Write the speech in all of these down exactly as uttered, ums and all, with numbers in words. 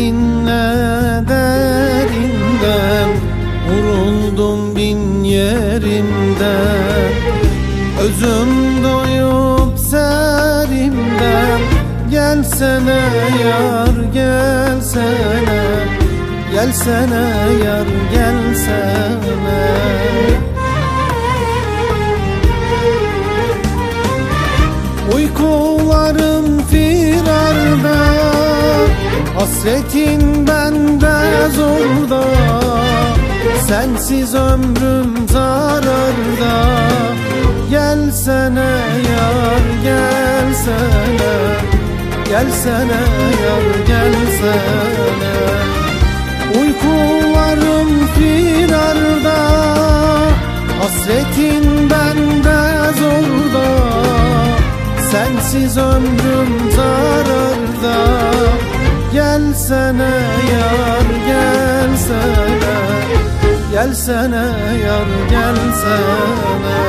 Derinle derinden vuruldum bin yerinden. Özüm doyup serimden, gelsene yar gelsene, gelsene yar gelsene. Uykularım firarda, hasretin bende zorda. Sensiz ömrüm zararda. Gelsene yar gelsene, gelsene yar gelsene. Uykularım firarda, hasretin bende zorda. Sensiz ömrüm zararda. Gelsene yar gelsene, gelsene yar gelsene.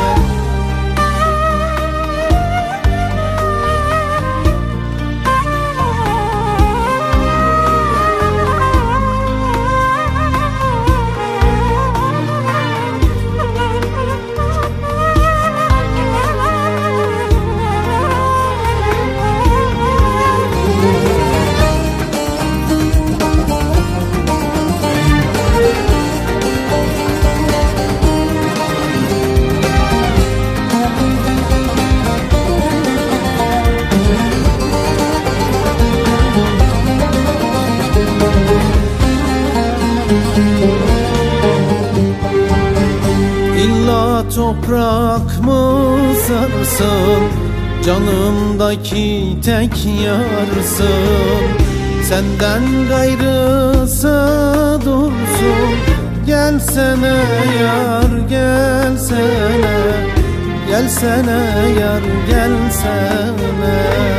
İlla toprak mı sarsın, canımdaki tek yarsın. Senden gayrısı dursun. Gelsene yar gelsene, gelsene yar gelsene.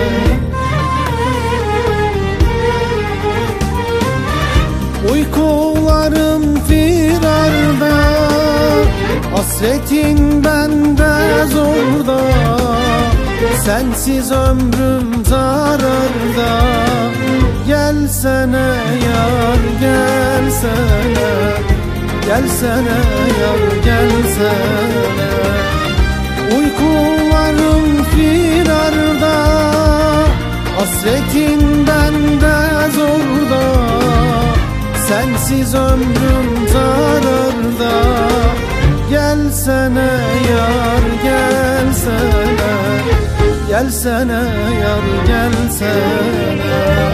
Uykularım firarda, hasretin bende zorda. Sensiz ömrüm zararda. Gelsene yar gelsene, gelsene yar gelsene. Uykularım firarda, hasretin bende zorda. Sensiz ömrüm zararda. Gelsene yar gelsene, gelsene yar gelsene.